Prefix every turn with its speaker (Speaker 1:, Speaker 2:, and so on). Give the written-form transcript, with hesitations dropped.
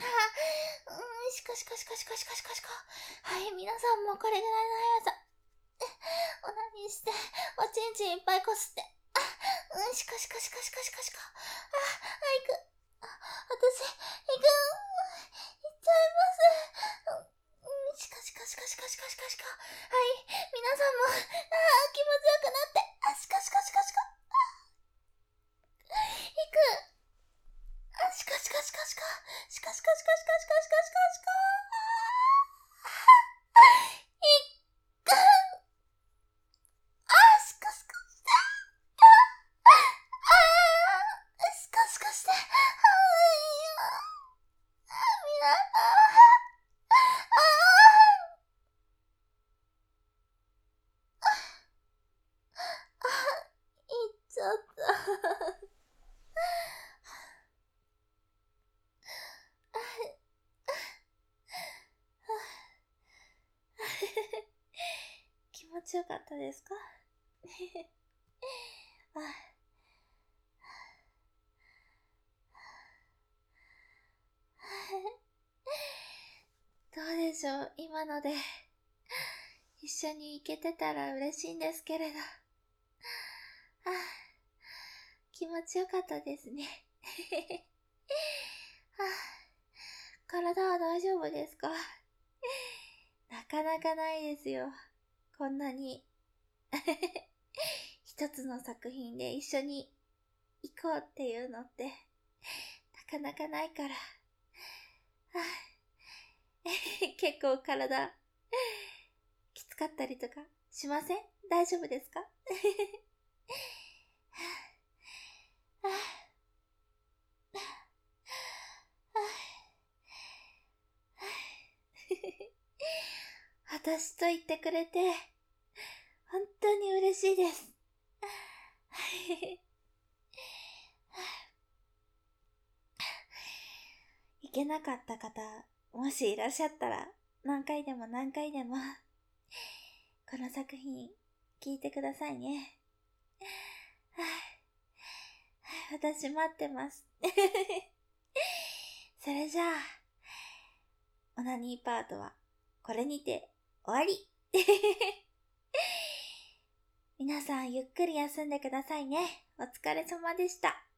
Speaker 1: しかしかしかしかしかしかしか。はい、皆さんもこれぐらいの速さ。オナニーして、おちんちんいっぱいこすって。しかしかしかしかしかしか。いく。私、いく。いっちゃいます。しかしかしかしかしかしかしか。はい、皆さんも、気持ちよくなって。しかしかしかしか。いく。しかしかしかしか。しかしかしかしかしかしかしかしか。いく。しかしかして。しかしかして。皆さん。いっちゃった。気持ちよかったですか？どうでしょう、今ので一緒に行けてたら嬉しいんですけれど。気持ちよかったですね。体は大丈夫ですか？なかなかないですよ。こんなに一つの作品で一緒に行こうっていうのってなかなかないから。結構体きつかったりとかしません？大丈夫ですか？私と言ってくれて本当に嬉しいです。いけなかった方、もしいらっしゃったら何回でも何回でもこの作品聞いてくださいね。私待ってます。それじゃあ、オナニーパートはこれにて終わり。皆さんゆっくり休んでくださいね。お疲れ様でした。